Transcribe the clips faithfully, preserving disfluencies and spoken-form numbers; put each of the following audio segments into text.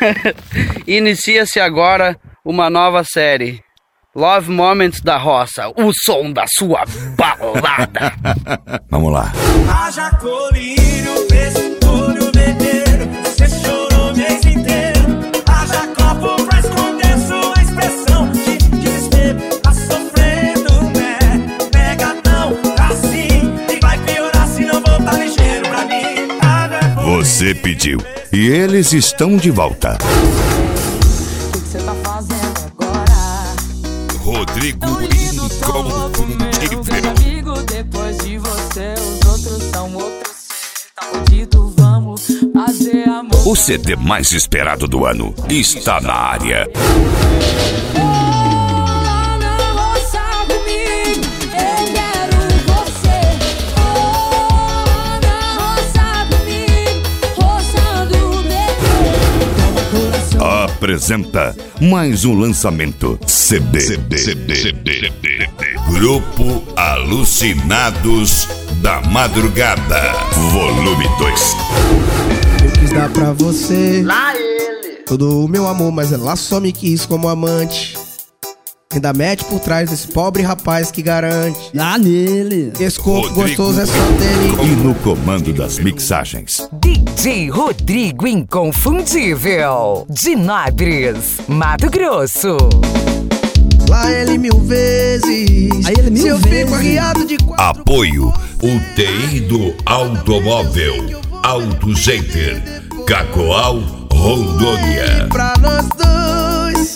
Inicia-se agora uma nova série, Love Moments da Roça, o som da sua balada. Vamos lá. Haja colírio, fez olho bebeiro, você chorou o mês inteiro. Haja copo pra esconder sua expressão de desespero. Tá sofrendo, né? Pega não, assim, e vai piorar se não voltar ligeiro pra mim. Você pediu e eles estão de volta. O que você tá fazendo agora? Rodrigo Inconfundível. Amigo, depois de você, os outros são outros. Tá fudido, vamos fazer amor. O C D mais esperado do ano está na área. Apresenta mais um lançamento C D. C D. C D. C D. Grupo Alucinados da Madrugada, volume dois. Eu quis dar pra você Lá ele. todo o meu amor, mas ela só me quis como amante. Ainda mete por trás desse pobre rapaz que garante. Lá nele. Esse corpo Rodrigo gostoso é só dele. E no comando das mixagens, D J Rodrigo Inconfundível, de Nabres, Mato Grosso. Lá ele mil vezes. Aí ele mil Se eu vezes. fico arriado de quatro. apoio U T I do Automóvel, Auto Center, Cacoal, Rondônia. Pra nós dois.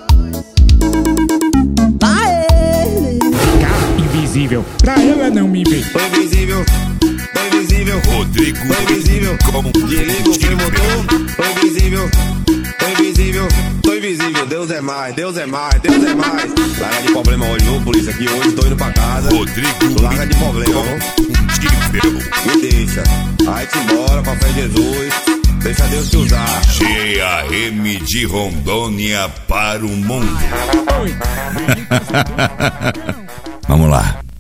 Lá ele. Invisível, pra ela não me ver. Tô invisível, tô invisível, Rodrigo tô invisível. Desliga o freio motor, tô invisível, tô invisível, tô invisível. Deus é mais, Deus é mais, Deus é mais. Larga de problema hoje, ô polícia, aqui hoje tô indo pra casa. Rodrigo Larga de problema, ó. Inconfundível. Me deixa, vai-te embora pra fé de Jesus. Deixa Deus te usar. G A M de Rondônia para o mundo. Vamos lá.